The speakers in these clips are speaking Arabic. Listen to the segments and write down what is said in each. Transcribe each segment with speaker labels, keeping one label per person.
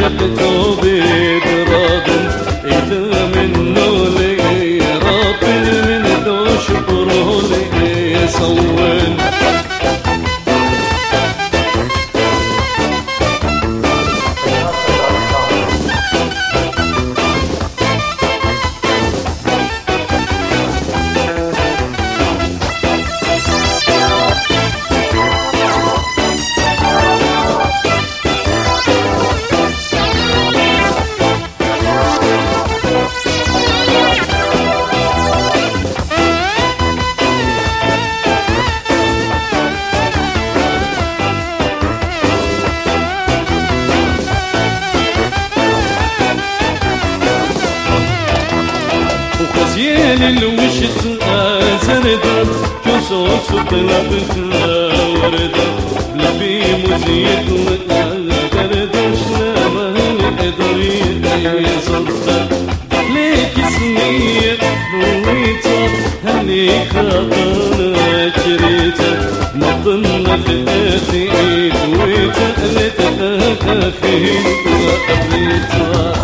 Speaker 1: شقته بيتراضم إذا منه لي راطل من ذو شكره لي صون وخزيان الوشت زردة كسوس طلبتها وردة لبي مزيد وقردة شلامة القدر يصدق ليك سنية رويتها هني خاطر جريتها نظن خلاتي دويتها لتأخي وقبلتها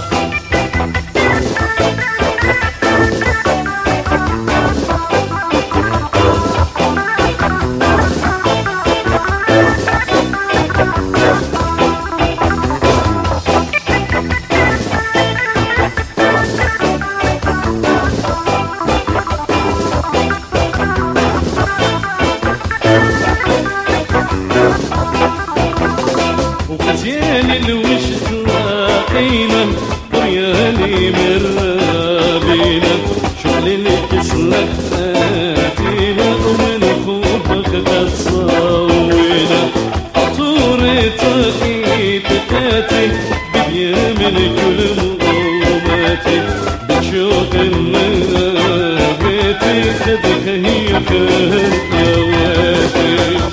Speaker 1: وخزيان الوشت لاقينا وريالي مرابينا شغل الكسلك فاتينا ومن خوفك تصاوينا عطورة ايدتاتي بديا من كل مقوماتي بشوق النابتي خدك هي كهواتي